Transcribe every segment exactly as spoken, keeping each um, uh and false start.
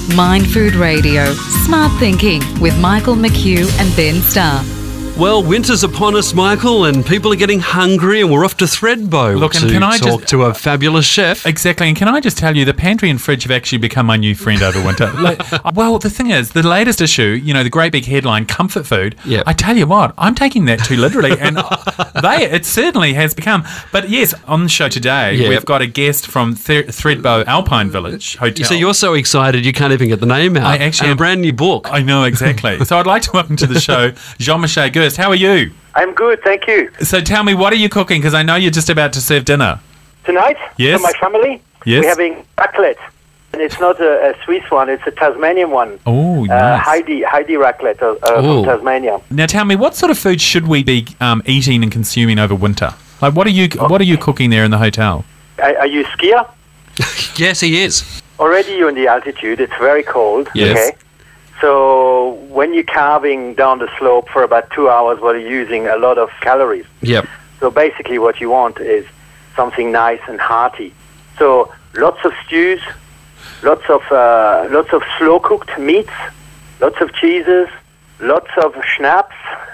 Mind Food Radio, Smart Thinking with Michael McHugh and Ben Starr. Well, winter's upon us, Michael, and people are getting hungry, and we're off to Thredbo Look, and to can I talk just- to a fabulous chef. Exactly, and can I just tell you, the pantry and fridge have actually become my new friend over winter. Like, well, the thing is, the latest issue, you know, the great big headline, comfort food, Yep. I tell you what, I'm taking that too literally, and they it certainly has become. But yes, on the show today, Yep. we've got a guest from Th- Thredbo Alpine Village Hotel. So you're so excited you can't even get the name out. I actually and a am- brand new book. I know, exactly. So I'd like to welcome to the show Jean-Michel Gerst. How are you? I'm good, thank you. So tell me, what are you cooking? Because I know you're just about to serve dinner. Tonight, Yes. for my family, Yes. we're having raclette. And it's not a, a Swiss one, it's a Tasmanian one. Oh, Uh, nice. Heidi, Heidi raclette uh, uh, Ooh. from Tasmania. Now tell me, what sort of food should we be um, eating and consuming over winter? Like, what are you what are you cooking there in the hotel? Are, are you skier? Yes, he is. Already you're in the altitude, it's very cold. Yes. Okay. So when you're carving down the slope for about two hours, well, you're using a lot of calories. Yep. So basically what you want is something nice and hearty. So lots of stews, lots of uh, lots of slow-cooked meats, lots of cheeses, lots of schnapps.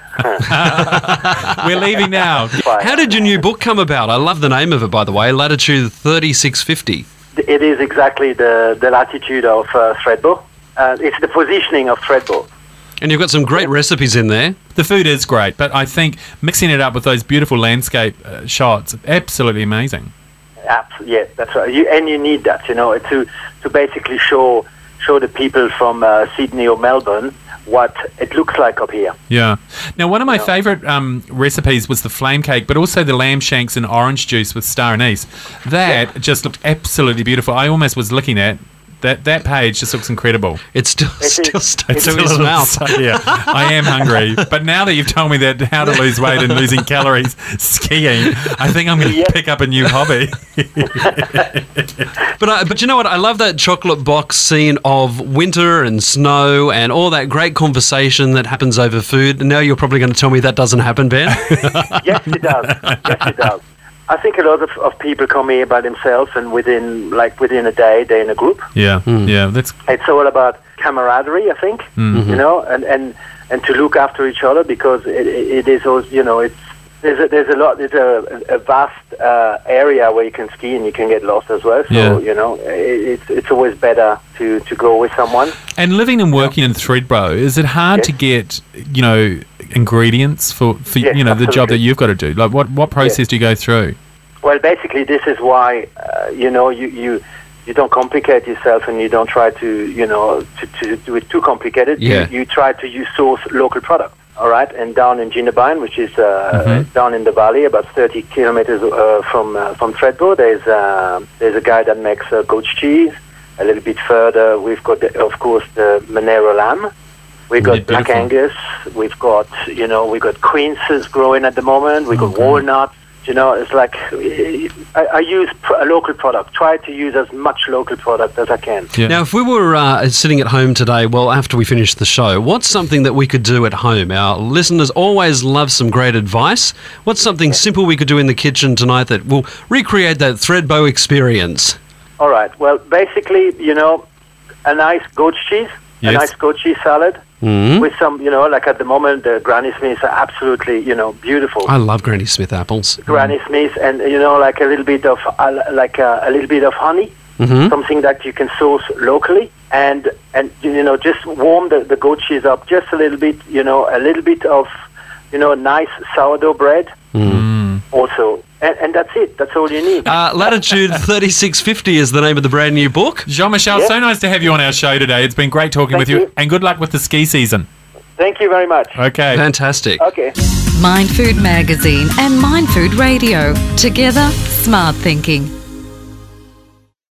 We're leaving now. How did your new book come about? I love the name of it, by the way, Latitude thirty-six fifty. It is exactly the, the latitude of uh, Thredbo. Uh, it's the positioning of Thredbo. And you've got some great recipes in there. The food is great, but I think mixing it up with those beautiful landscape uh, shots, absolutely amazing. Abs- yeah, that's right. You, and you need that, you know, to to basically show show the people from uh, Sydney or Melbourne what it looks like up here. Yeah. Now, one of my Yeah. favourite um, recipes was the flame cake, but also the lamb shanks and orange juice with star anise. That just looked absolutely beautiful. I almost was looking at that. That page just looks incredible. It's still, is- still stuck it's to a his little- mouth. Yeah, I am hungry. But now that you've told me that how to lose weight and losing calories skiing, I think I'm going to Yeah. pick up a new hobby. But I, but you know what? I love that chocolate box scene of winter and snow and all that great conversation that happens over food. And now you're probably going to tell me that doesn't happen, Ben. Yes, it does. Yes, it does. I think a lot of, of people come here by themselves, and within like within a day, they're in a group. Yeah, yeah, that's It's all about camaraderie, I think, you know, and, and, and to look after each other, because it, it is also, you know, it's there's a, there's a lot, there's a, a vast uh, area where you can ski and you can get lost as well. So, Yeah. you know, it, it's it's always better to, to go with someone. And living and working in Thredbo, is it hard Yes. to get, you know, ingredients for, for Yes, you know, the job absolutely. that you've got to do? Like, what, what process do you go through? Well, basically, this is why, uh, you know, you, you you don't complicate yourself, and you don't try to, you know, to, to do it too complicated. Yeah. You, you try to use source local product, all right? And down in Jindabyne, which is uh, Mhm. down in the valley, about thirty kilometers uh, from uh, from Thredbo, there's uh, there's a guy that makes uh, goat cheese. A little bit further, we've got, the, of course, the Monero lamb. We've got Yeah, Black beautiful. Angus. We've got, you know, we've got quinces growing at the moment. We've got Okay. walnuts. You know, it's like I, I use pr- a local product. Try to use as much local product as I can. Yeah. Now, if we were uh, sitting at home today, well, after we finish the show, what's something that we could do at home? Our listeners always love some great advice. What's something simple we could do in the kitchen tonight that will recreate that Thredbo experience? All right. Well, basically, you know, a nice goat cheese, Yes. a nice goat cheese salad Mm. with some, you know, like at the moment, the Granny Smiths are absolutely, you know, beautiful. I love Granny Smith apples. Granny Smith, and you know, like a little bit of uh, like a, a little bit of honey, Mhm. something that you can source locally, and and you know, just warm the, the goat cheese up just a little bit. You know, a little bit of, you know, nice sourdough bread Mm. also, and, and that's it. That's all you need. Uh, Latitude thirty-six fifty is the name of the brand new book. Jean-Michel, Yeah. so nice to have you on our show today. It's been great talking Thank with you. you. And good luck with the ski season. Thank you very much. Okay. Fantastic. Okay. Mind Food Magazine and Mind Food Radio. Together, smart thinking.